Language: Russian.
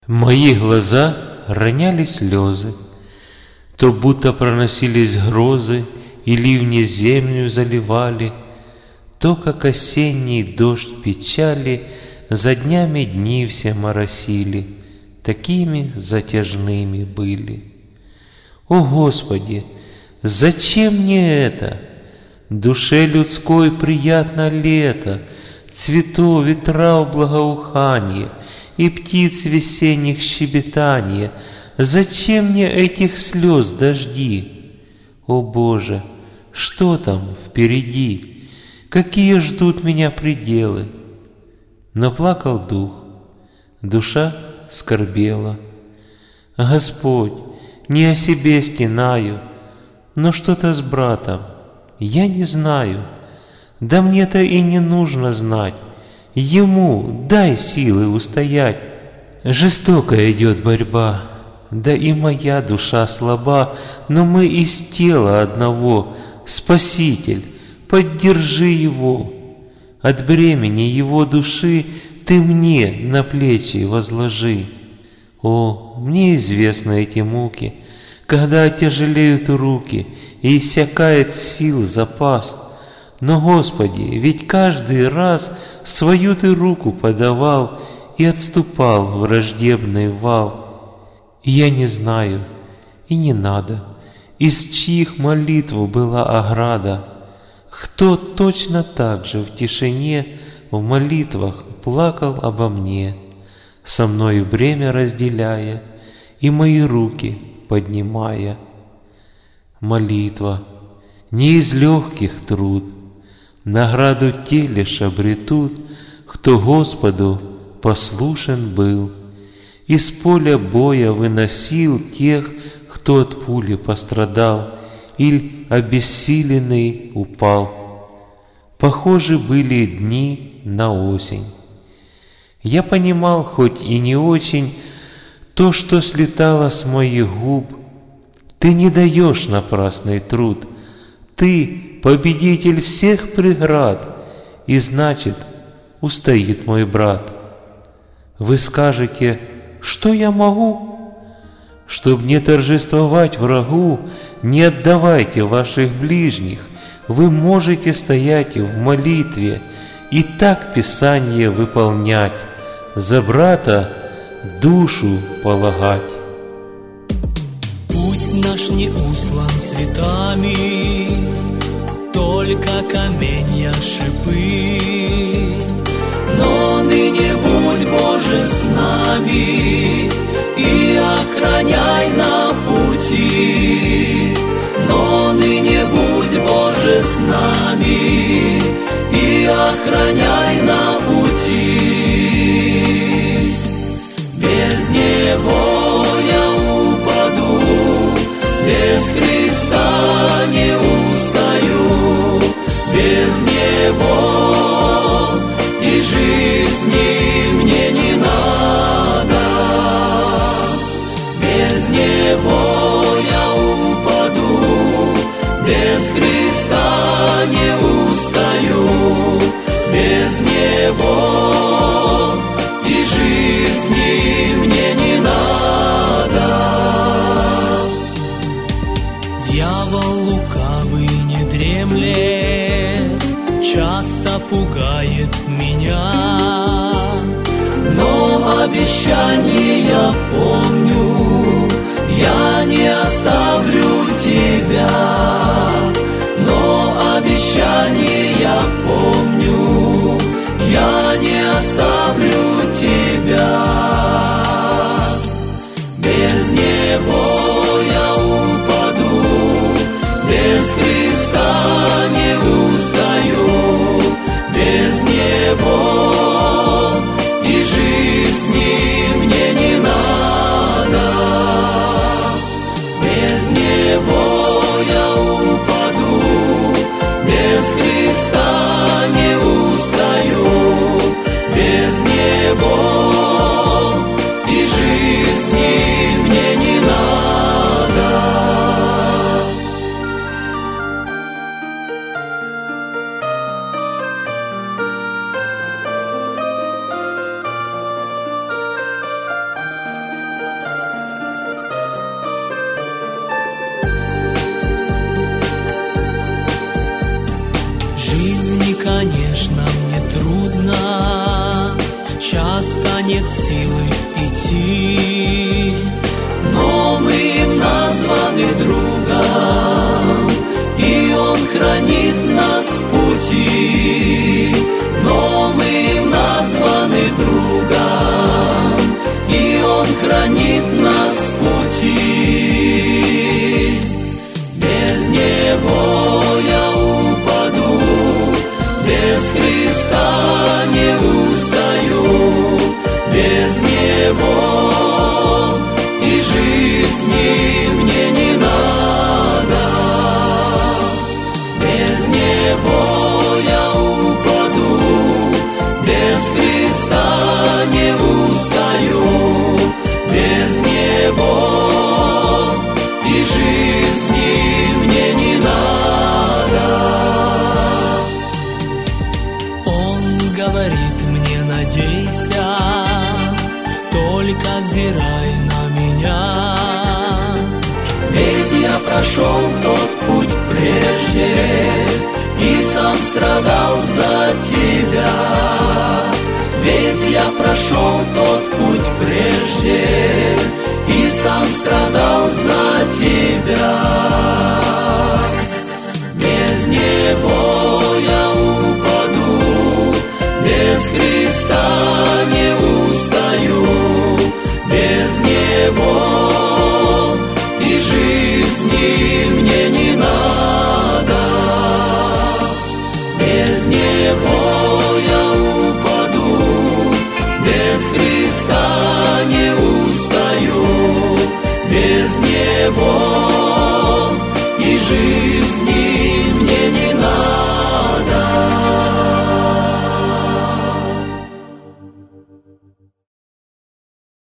Мои глаза роняли слезы, то будто проносились грозы, и ливни землю заливали, то, как осенний дождь печали, за днями дни все моросили, такими затяжными были. О Господи, зачем мне это? Душе людской приятно лето, цветов ветра благоуханье и птиц весенних щебетанье. Зачем мне этих слез дожди? О Боже, что там впереди? Какие ждут меня пределы? Но плакал дух, душа скорбела. Господь, не о себе стенаю, но что-то с братом, я не знаю. Да мне-то и не нужно знать. Ему дай силы устоять. Жестокая идет борьба, да и моя душа слаба, но мы из тела одного. Спаситель, поддержи его. От бремени его души ты мне на плечи возложи. О, мне известны эти муки, когда отяжелеют руки и иссякает сил запас. Но, Господи, ведь каждый раз свою ты руку подавал и отступал в враждебный вал. И я не знаю, и не надо, из чьих молитв была ограда, кто точно так же в тишине в молитвах плакал обо мне, со мною бремя разделяя и мои руки поднимая. Молитва не из легких труд, награду те лишь обретут, кто Господу послушен был, из поля боя выносил тех, кто от пули пострадал или обессиленный упал. Похожи были дни на осень. Я понимал, хоть и не очень, то, что слетало с моих губ. Ты не даешь напрасный труд, ты победитель всех преград, и значит, устоит мой брат. Вы скажете, что я могу? Чтоб не торжествовать врагу, не отдавайте ваших ближних. Вы можете стоять в молитве и так Писание выполнять, за брата душу полагать. Путь наш не услан цветами, только каменья шипы. Но ныне будь, Боже, с нами и охраняй на пути. Но ныне будь, Боже, с нами и охраняй на пути. Без Него я упаду, без Христа не устаю, без Него и жизни мне не надо. Без Него я упаду, без Христа не устаю, без Него и жизни мне не надо. Дьявол лукавый не дремлет, часто пугает меня, но обещание помню, я не оставлю тебя. Но обещание помню, я не оставлю тебя. Без Него я упаду, без Христа не устаю, без Него и жизни мне не надо. нет силы идти, но мы им названы другом, и Он хранит нас в пути. Но мы им названы другом, и Он хранит нас в пути. Без Него я упаду, без Христа не устаю, без Него и жизни мне не надо. Без Него я упаду, без Христа не устаю, без Него и жизни мне не надо. Он говорит мне: надейся, только взирай на меня. Ведь я прошел тот путь прежде и сам страдал за тебя. Ведь я прошел тот путь прежде и сам страдал за тебя. Без Него я упаду, без Христа не устаю, без Него и жизни мне не надо. Без Него я упаду, без Христа не устаю, без Него и жизни